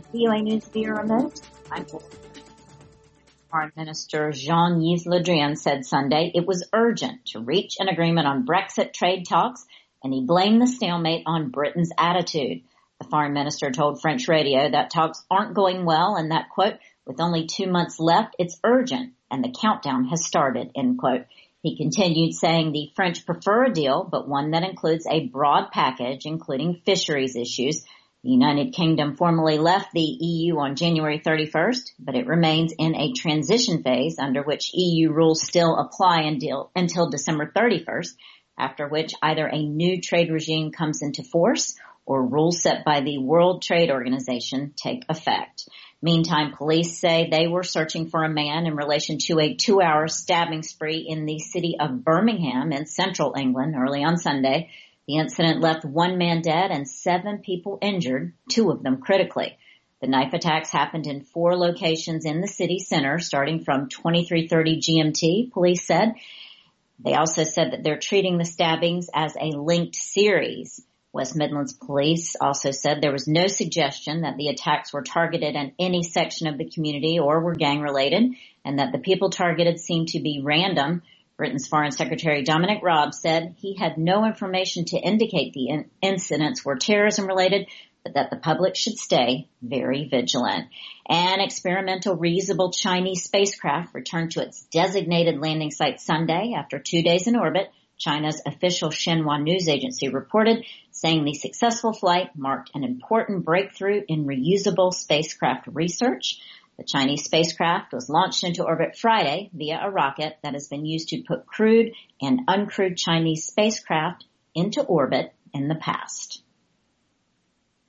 VOA News via remote. I'm Foreign Minister Jean-Yves Le Drian said Sunday it was urgent to reach an agreement on Brexit trade talks, and he blamed the stalemate on Britain's attitude. The foreign minister told French radio that talks aren't going well and that, quote, with only 2 months left, it's urgent and the countdown has started, end quote. He continued saying the French prefer a deal, but one that includes a broad package, including fisheries issues. The United Kingdom formally left the EU on January 31st, but it remains in a transition phase under which EU rules still apply until December 31st, after which either a new trade regime comes into force or rules set by the World Trade Organization take effect. Meantime, police say they were searching for a man in relation to a 2-hour stabbing spree in the city of Birmingham in central England early on Sunday. The incident left 1 man dead and 7 people injured, 2 of them critically. The knife attacks happened in 4 locations in the city center, starting from 23:30 GMT, police said. They also said that they're treating the stabbings as a linked series. West Midlands Police also said there was no suggestion that the attacks were targeted at any section of the community or were gang-related, and that the people targeted seemed to be random. Britain's Foreign Secretary Dominic Raab said he had no information to indicate the incidents were terrorism-related, but that the public should stay very vigilant. An experimental reusable Chinese spacecraft returned to its designated landing site Sunday after 2 days in orbit. China's official Xinhua news agency reported, saying the successful flight marked an important breakthrough in reusable spacecraft research. The Chinese spacecraft was launched into orbit Friday via a rocket that has been used to put crewed and uncrewed Chinese spacecraft into orbit in the past.